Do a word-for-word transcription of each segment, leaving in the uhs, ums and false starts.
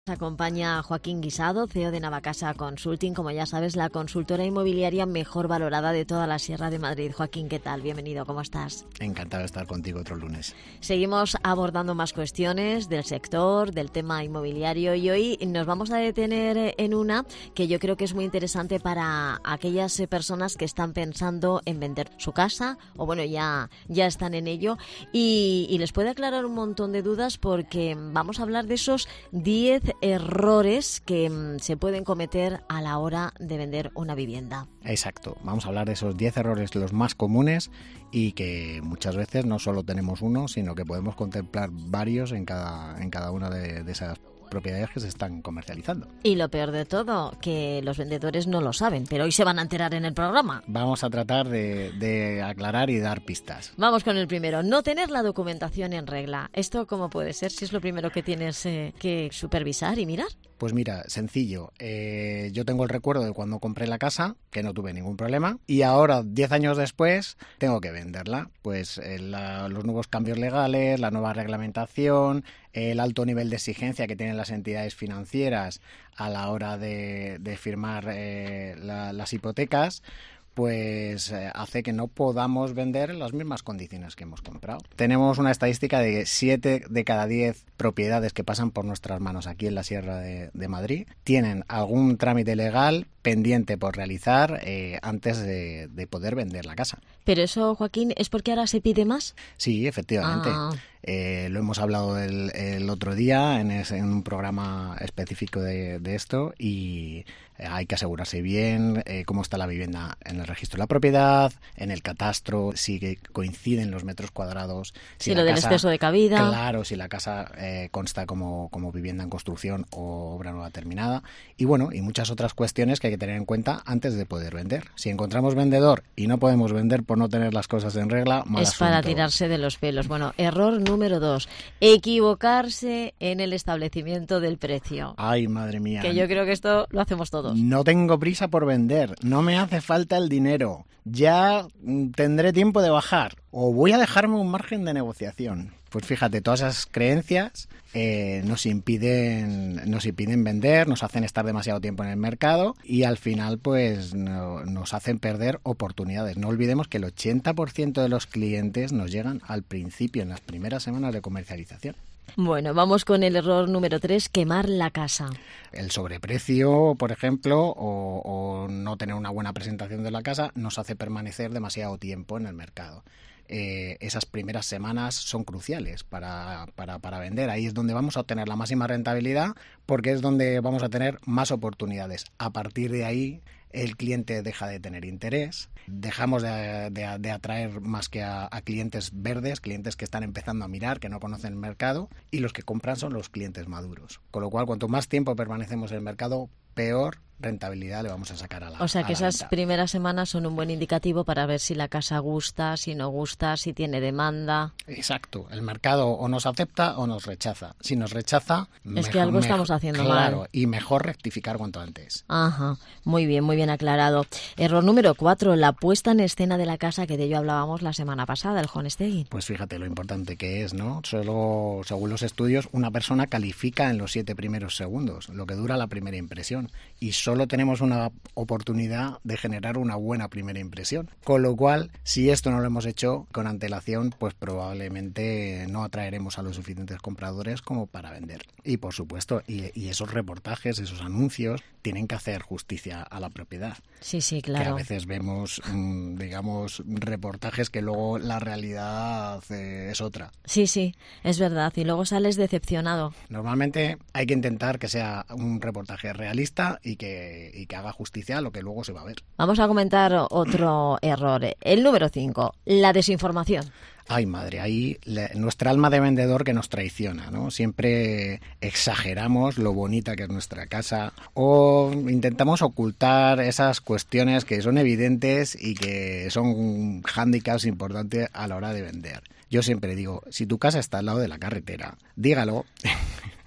Nos acompaña Joaquín Guisado, C E O de Navacasa Consulting, como ya sabes, la consultora inmobiliaria mejor valorada de toda la Sierra de Madrid. Joaquín, ¿qué tal? Bienvenido, ¿cómo estás? Encantado de estar contigo otro lunes. Seguimos abordando más cuestiones del sector, del tema inmobiliario, y hoy nos vamos a detener en una que yo creo que es muy interesante para aquellas personas que están pensando en vender su casa o bueno, ya, ya están en ello y, y les puede aclarar un montón de dudas porque vamos a hablar de esos diez errores que mm, se pueden cometer a la hora de vender una vivienda. Exacto, vamos a hablar de esos diez errores los más comunes y que muchas veces no solo tenemos uno, sino que podemos contemplar varios en cada, en cada una de, de esas propiedades que se están comercializando. Y lo peor de todo, que los vendedores no lo saben, pero hoy se van a enterar en el programa. Vamos a tratar de, de aclarar y dar pistas. Vamos con el primero, no tener la documentación en regla. ¿Esto cómo puede ser si es lo primero que tienes eh, que supervisar y mirar? Pues mira, sencillo. Eh, yo tengo el recuerdo de cuando compré la casa, que no tuve ningún problema, y ahora, diez años después, tengo que venderla. Pues eh, la, los nuevos cambios legales, la nueva reglamentación, el alto nivel de exigencia que tienen las entidades financieras a la hora de, de firmar eh, la, las hipotecas, pues eh, hace que no podamos vender en las mismas condiciones que hemos comprado. Tenemos una estadística de siete de cada diez propiedades que pasan por nuestras manos aquí en la Sierra de, de Madrid tienen algún trámite legal pendiente por realizar eh, antes de, de poder vender la casa. ¿Pero eso, Joaquín, es porque ahora se pide más? Sí, efectivamente. Ah. Eh, lo hemos hablado el, el otro día en, ese, en un programa específico de, de esto y hay que asegurarse bien eh, cómo está la vivienda en el registro de la propiedad, en el catastro, si coinciden los metros cuadrados. Si, si lo del casa, exceso de cabida. Claro, si la casa eh, consta como, como vivienda en construcción o obra nueva terminada. Y bueno, y muchas otras cuestiones que hay que tener en cuenta antes de poder vender. Si encontramos vendedor y no podemos vender por no tener las cosas en regla, mal es asunto. Para tirarse de los pelos. Bueno, error número dos, equivocarse en el establecimiento del precio. Ay, madre mía. Que yo creo que esto lo hacemos todos. No tengo prisa por vender, no me hace falta el dinero, ya tendré tiempo de bajar o voy a dejarme un margen de negociación. Pues fíjate, todas esas creencias eh, nos impiden nos impiden vender, nos hacen estar demasiado tiempo en el mercado y al final pues no, nos hacen perder oportunidades. No olvidemos que el ochenta por ciento de los clientes nos llegan al principio, en las primeras semanas de comercialización. Bueno, vamos con el error número tres, quemar la casa. El sobreprecio, por ejemplo, o, o no tener una buena presentación de la casa nos hace permanecer demasiado tiempo en el mercado. Eh, esas primeras semanas son cruciales para, para, para vender. Ahí es donde vamos a obtener la máxima rentabilidad porque es donde vamos a tener más oportunidades. A partir de ahí el cliente deja de tener interés, dejamos de, de, de atraer más que a, a clientes verdes, clientes que están empezando a mirar, que no conocen el mercado, y los que compran son los clientes maduros. Con lo cual, cuanto más tiempo permanecemos en el mercado, peor rentabilidad le vamos a sacar a la O sea que esas venta. primeras semanas son un buen indicativo para ver si la casa gusta, si no gusta, si tiene demanda. Exacto, el mercado o nos acepta o nos rechaza. Si nos rechaza, es mejor, que algo mejor, estamos haciendo claro, mal. Y mejor rectificar cuanto antes. Ajá, muy bien, muy bien aclarado. Error número cuatro, la puesta en escena de la casa, que de ello hablábamos la semana pasada, el Honestegui. Pues fíjate lo importante que es, ¿no? Solo, según los estudios, una persona califica en los siete primeros segundos, lo que dura la primera impresión. Y solo tenemos una oportunidad de generar una buena primera impresión. Con lo cual, si esto no lo hemos hecho con antelación, pues probablemente no atraeremos a los suficientes compradores como para vender. Y por supuesto, y, y esos reportajes, esos anuncios, tienen que hacer justicia a la propiedad. Sí, sí, claro. Que a veces vemos, mmm, digamos, reportajes que luego la realidad eh, es otra. Sí, sí, es verdad. Y luego sales decepcionado. Normalmente hay que intentar que sea un reportaje realista y que, y que haga justicia a lo que luego se va a ver. Vamos a comentar otro error. El número cinco, la desinformación. Ay, madre, ahí la, nuestra alma de vendedor que nos traiciona, ¿no? Siempre exageramos lo bonita que es nuestra casa o intentamos ocultar esas cuestiones que son evidentes y que son hándicaps importantes a la hora de vender. Yo siempre digo, si tu casa está al lado de la carretera, dígalo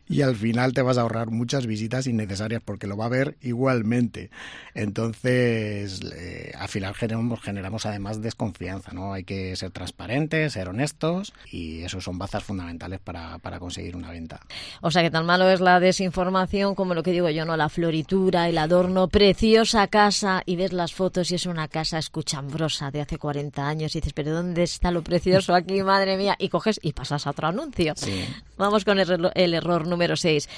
y al final te vas a ahorrar muchas visitas innecesarias porque lo va a ver igualmente. Entonces, eh, al final generamos, generamos además desconfianza, ¿no? Hay que ser transparentes, ser honestos y eso son bazas fundamentales para, para conseguir una venta. O sea que tan malo es la desinformación como lo que digo yo, ¿no? La floritura, el adorno, preciosa casa y ves las fotos y es una casa escuchambrosa de hace cuarenta años y dices, pero ¿dónde está lo precioso aquí, madre mía? Y coges y pasas a otro anuncio. Sí. Vamos con el, el error número seis.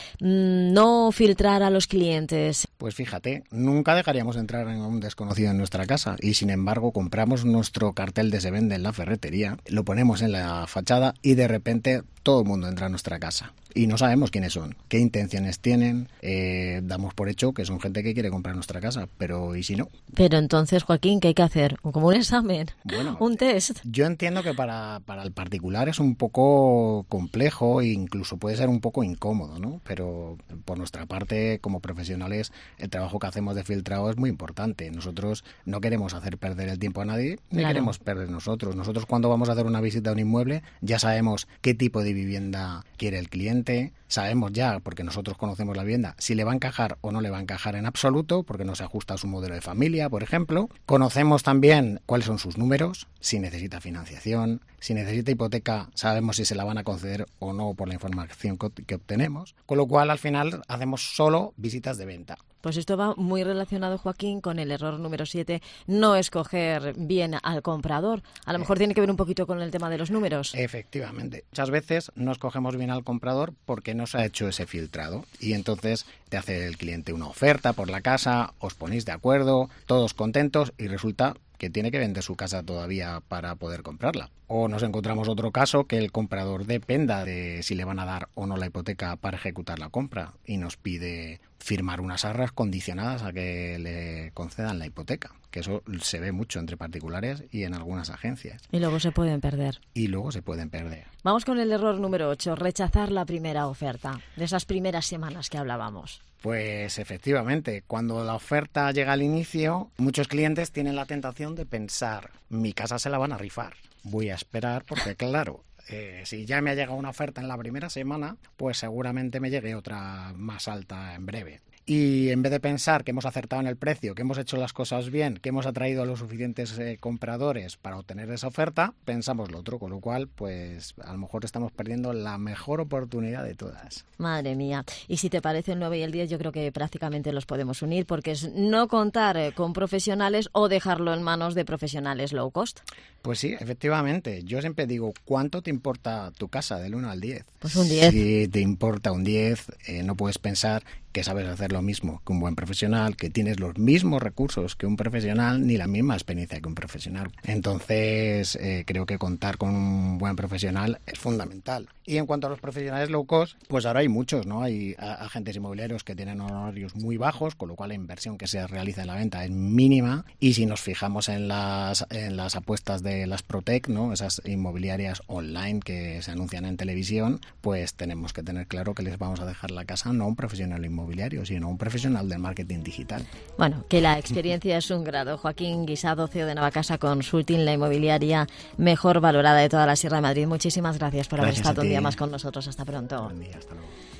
No filtrar a los clientes. Pues fíjate, nunca dejaríamos entrar en un desconocido en nuestra casa y sin embargo compramos nuestro cartel de se vende en la ferretería, lo ponemos en la fachada y de repente todo el mundo entra a nuestra casa y no sabemos quiénes son, qué intenciones tienen, eh, damos por hecho que son gente que quiere comprar nuestra casa, pero ¿y si no? Pero entonces, Joaquín, ¿qué hay que hacer? ¿Como un examen? Bueno, ¿Un test? Yo entiendo que para, para el particular es un poco complejo e incluso puede ser un poco incómodo, ¿no? Pero por nuestra parte, como profesionales, el trabajo que hacemos de filtrado es muy importante. Nosotros no queremos hacer perder el tiempo a nadie, ni Claro. queremos perder nosotros. Nosotros cuando vamos a hacer una visita a un inmueble ya sabemos qué tipo de vivienda quiere el cliente, sabemos ya, porque nosotros conocemos la vivienda, si le va a encajar o no le va a encajar en absoluto, porque no se ajusta a su modelo de familia, por ejemplo. Conocemos también cuáles son sus números, si necesita financiación, si necesita hipoteca, sabemos si se la van a conceder o no por la información que obtenemos. Con lo cual, al final, hacemos solo visitas de venta. Pues esto va muy relacionado, Joaquín, con el error número siete, no escoger bien al comprador. A lo mejor tiene que ver un poquito con el tema de los números. Efectivamente. Muchas veces no escogemos bien al comprador porque no se ha hecho ese filtrado y entonces te hace el cliente una oferta por la casa, os ponéis de acuerdo, todos contentos y resulta que tiene que vender su casa todavía para poder comprarla. O nos encontramos otro caso que el comprador dependa de si le van a dar o no la hipoteca para ejecutar la compra y nos pide firmar unas arras condicionadas a que le concedan la hipoteca, que eso se ve mucho entre particulares y en algunas agencias. Y luego se pueden perder. Y luego se pueden perder. Vamos con el error número ocho, rechazar la primera oferta, de esas primeras semanas que hablábamos. Pues efectivamente, cuando la oferta llega al inicio, muchos clientes tienen la tentación de pensar, mi casa se la van a rifar, voy a esperar porque claro, eh, si ya me ha llegado una oferta en la primera semana, pues seguramente me llegue otra más alta en breve. Y en vez de pensar que hemos acertado en el precio, que hemos hecho las cosas bien, que hemos atraído a los suficientes eh, compradores para obtener esa oferta, pensamos lo otro, con lo cual, pues a lo mejor estamos perdiendo la mejor oportunidad de todas. Madre mía. Y si te parece el nueve y el diez, yo creo que prácticamente los podemos unir, porque es no contar eh, con profesionales o dejarlo en manos de profesionales low cost. Pues sí, efectivamente. Yo siempre digo, ¿cuánto te importa tu casa del uno al diez? Pues un diez. Si te importa un diez, eh, no puedes pensar que sabes hacer lo mismo que un buen profesional, que tienes los mismos recursos que un profesional, ni la misma experiencia que un profesional. Entonces, eh, creo que contar con un buen profesional es fundamental. Y en cuanto a los profesionales low cost, pues ahora hay muchos, ¿no? Hay agentes inmobiliarios que tienen honorarios muy bajos, con lo cual la inversión que se realiza en la venta es mínima. Y si nos fijamos en las, en las apuestas de las Protec, ¿no? Esas inmobiliarias online que se anuncian en televisión, pues tenemos que tener claro que les vamos a dejar la casa no a un profesional inmobiliario, sino a un profesional del marketing digital. Bueno, que la experiencia es un grado. Joaquín Guisado, C E O de Navacasa Consulting, la inmobiliaria mejor valorada de toda la Sierra de Madrid. Muchísimas gracias por haber Gracias estado a ti. un día más con nosotros. Hasta pronto. Buen día, hasta luego.